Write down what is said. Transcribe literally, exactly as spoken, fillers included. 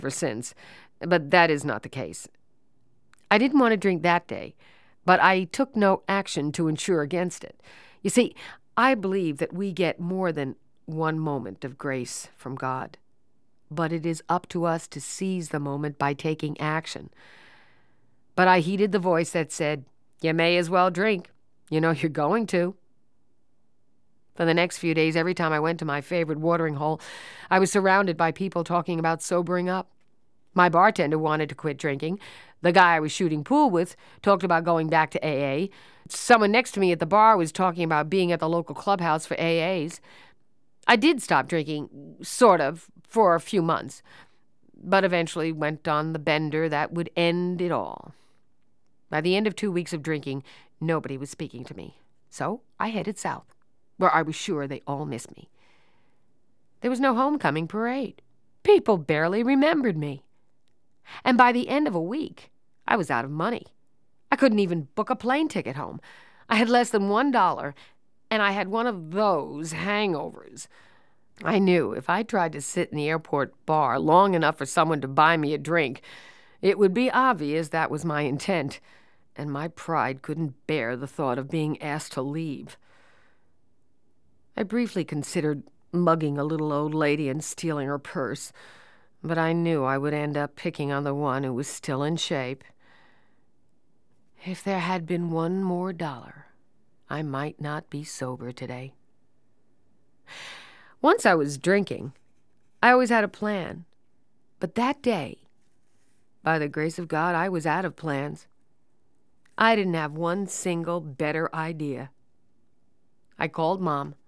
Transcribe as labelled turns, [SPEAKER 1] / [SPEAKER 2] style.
[SPEAKER 1] ever since, but that is not the case. I didn't want to drink that day, but I took no action to ensure against it. You see, I believe that we get more than one moment of grace from God, but it is up to us to seize the moment by taking action. But I heeded the voice that said, "You may as well drink. You know you're going to." For the next few days, every time I went to my favorite watering hole, I was surrounded by people talking about sobering up. My bartender wanted to quit drinking. The guy I was shooting pool with talked about going back to A A. Someone next to me at the bar was talking about being at the local clubhouse for A As. I did stop drinking, sort of, for a few months, but eventually went on the bender that would end it all. By the end of two weeks of drinking, nobody was speaking to me. So I headed south, where I was sure they all missed me. There was no homecoming parade. People barely remembered me. And by the end of a week, I was out of money. I couldn't even book a plane ticket home. I had less than one dollar, and I had one of those hangovers. I knew if I tried to sit in the airport bar long enough for someone to buy me a drink, it would be obvious that was my intent, and my pride couldn't bear the thought of being asked to leave. I briefly considered mugging a little old lady and stealing her purse, but I knew I would end up picking on the one who was still in shape. If there had been one more dollar, I might not be sober today. Once I was drinking, I always had a plan. But that day, by the grace of God, I was out of plans. I didn't have one single better idea. I called Mom.